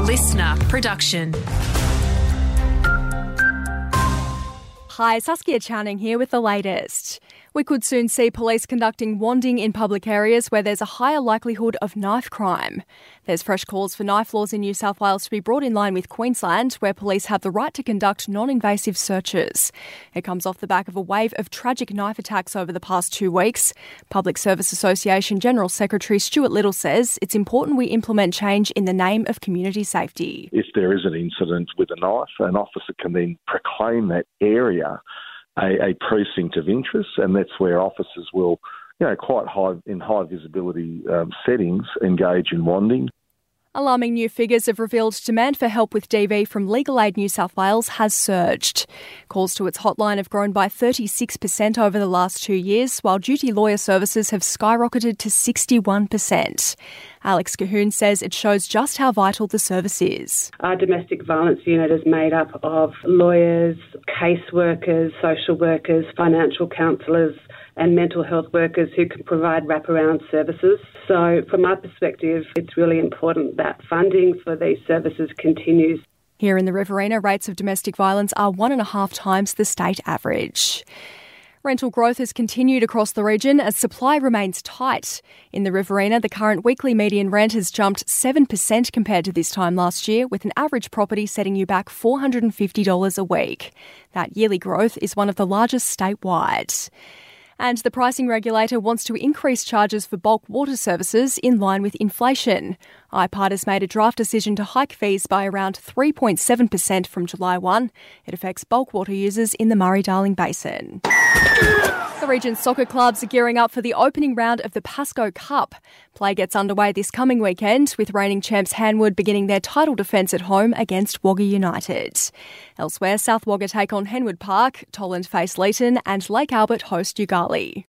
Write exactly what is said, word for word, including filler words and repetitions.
listener production. Hi, Saskia Channing here with the latest. We could soon see police conducting wanding in public areas where there's a higher likelihood of knife crime. There's fresh calls for knife laws in New South Wales to be brought in line with Queensland, where police have the right to conduct non-invasive searches. It comes off the back of a wave of tragic knife attacks over the past two weeks. Public Service Association General Secretary Stuart Little says it's important we implement change in the name of community safety. If there is an incident with a knife, an officer can then proclaim that area A, a precinct of interest, and that's where officers will, you know, quite high in high visibility um, settings engage in wanding. Alarming new figures have revealed demand for help with D V from Legal Aid New South Wales has surged. Calls to its hotline have grown by thirty-six percent over the last two years, while duty lawyer services have skyrocketed to sixty-one percent. Alex Cahoon says it shows just how vital the service is. Our domestic violence unit is made up of lawyers, caseworkers, social workers, financial counsellors and mental health workers who can provide wraparound services. So from our perspective, it's really important that funding for these services continues. Here in the Riverina, rates of domestic violence are one and a half times the state average. Rental growth has continued across the region as supply remains tight. In the Riverina, the current weekly median rent has jumped seven percent compared to this time last year, with an average property setting you back four hundred fifty dollars a week. That yearly growth is one of the largest statewide. And the pricing regulator wants to increase charges for bulk water services in line with inflation. I P A R D has made a draft decision to hike fees by around three point seven percent from July first. It affects bulk water users in the Murray-Darling Basin. The region's soccer clubs are gearing up for the opening round of the Pasco Cup. Play gets underway this coming weekend, with reigning champs Hanwood beginning their title defence at home against Wagga United. Elsewhere, South Wagga take on Henwood Park, Tolland face Leeton and Lake Albert host Ugali.